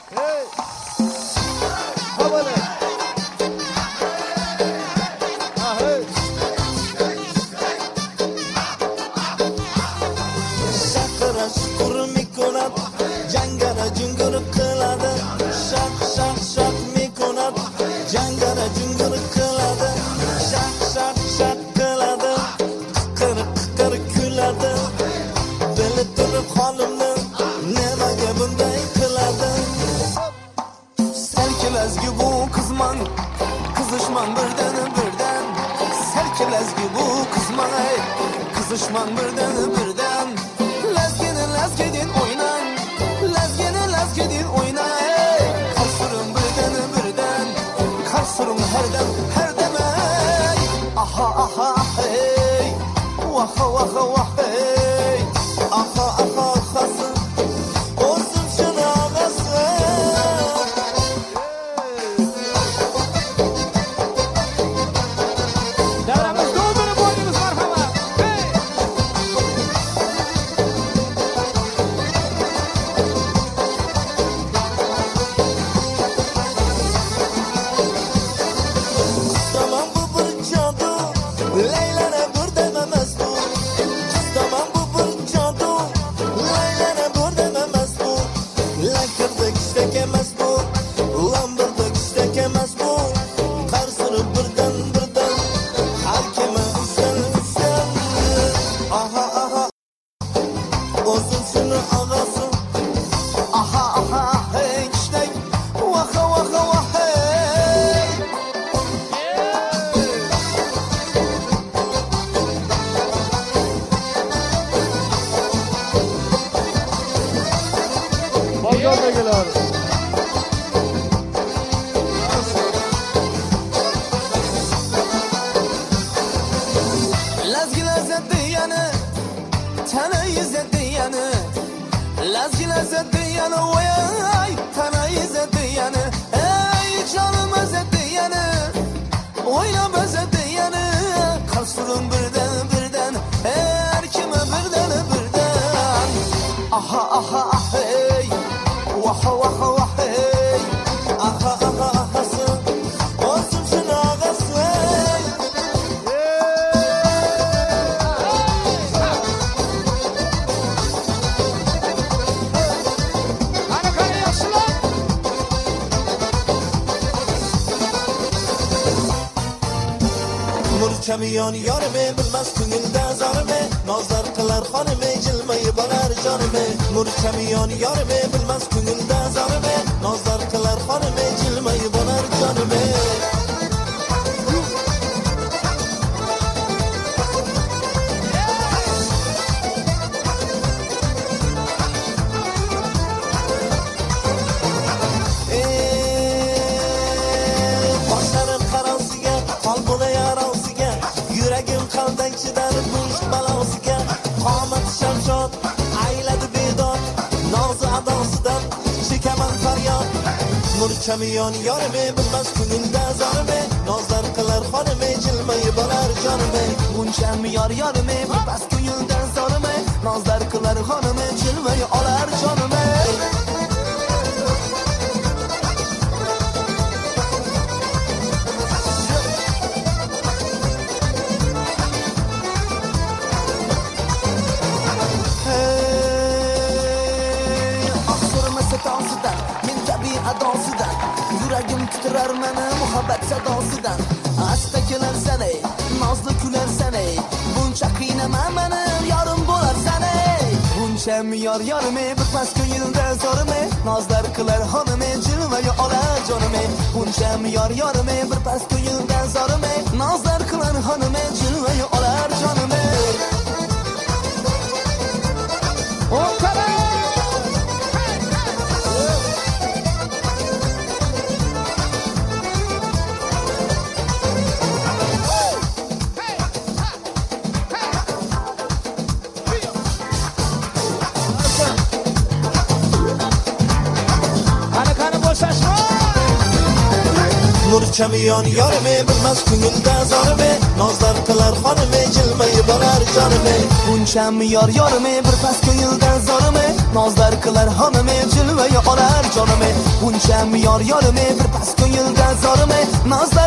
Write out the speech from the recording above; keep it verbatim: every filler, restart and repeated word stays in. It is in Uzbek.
Hey. Havale. Ha hey. Shakara shukur mikonat, jangara jungur qiladi. Shak shak shak mikonat, jangara jungur qiladi. Shak shak shak qiladi. Qiqir qiqir kuladi. Dili turib xolimni nimaga bunday qiladi? Serkelezgi bu kızman, kızışman birden birden. Serkelezgi bu kızman, kızışman birden birden. Lezgini lezgedin oynan, lezgini lezgedin oynan. Karsurun birden birden, karsurun herden her demey. Aha aha hey, vaha vaha vah hey. Aha aha ahası, olsun şunu ağası. Davramiz do'ldirib bo'ldingiz, marhamat. Hey! Tamam bu bir cadı, Leyla'na burada demez bu. Tamam bu bir cadı, Leyla'na burada demez bu. Lakırdık işte kemez bu, lambırdık işte kemez bu. Karsırıp birden birden, hakime üstten üstten. Aha aha, olsun şunu ağası. Aha aha hey işte, vaha vaha vah hey. Bozordagilar. Lazgi lazzat diyani, tana izzat diyani. Lazgi lazzat diyani, voy tana izzat diyani. Ey canım izzat diyani, oynab izzat diyani. Qarsurun birdan birdan, her kimi birdan birdan. Aha aha hey, vaha vaha vah hey. Aha aha ahası, olsun şunu ağası. Qani qani yaxshilar. Murchamiyon yorime, bilmas ko'ngilda zorime. Nozlar qilar xonime, jilmayib olar jonime. Murchamiyon yorime, bilmas ko'ngilda zorime. Nozlar qilar xonime, jilmayib olar jonime. Boshlarim qarosiga, qalbuna yarosiga. Yuragim qaldan chidar bu ish balosiga. Qomat shamshod, ayladi bedod. Nozi adosidan chekaman faryod. Murchamiyon yorime, bilmas ko'ngilda zorime. Nozlar qilar xonime, jilmayib olar jonime. Buncham yor yorime, bas ko'ngildan zorime. Nozlar qilar xonime, jilmay olar jonime. Hey, oxurmasa tosidan, men kabi adosidan. Yuragim titrar meni muhabbat sadosidan. Asta kelar sanay, nozli kular sanay. Buncha qiynama meni, yorim bo'lar sanay. Buncham yor yorime, bitmas ko'ngilda zorime. Nozlar qilar xonime, jilmay olar jonime. Buncham yor yorime, bitmas ko'ngilda zorime. Nozlar qilar xonime, jilmay olar jonime. O'qara. Qani qani bo'shashma. Murchamiyon yorime, bilmas ko'ngilda zorime. Nozlar qilar xonime, jilmayib olar jonime. Buncham yor yorime, bir pas ko'ngildan zorime. nozlar qilar xonim jilvaga olar jonim buncham yor yorim bir pas ko'ngilda zorim nozlar